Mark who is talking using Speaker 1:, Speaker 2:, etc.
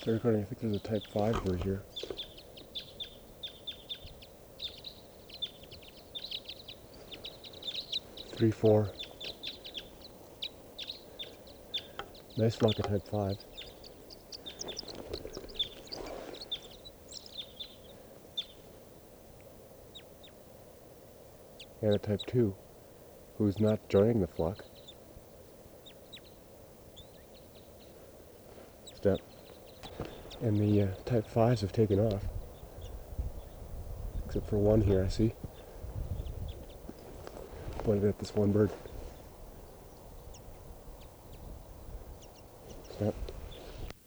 Speaker 1: They're recording. I think there's a type 5 bird here. Three, four. Nice flock of type 5. And a type 2, who's not joining the flock. Step. And the type 5s have taken off. Except for one here, I see. Pointed at this one bird. Step.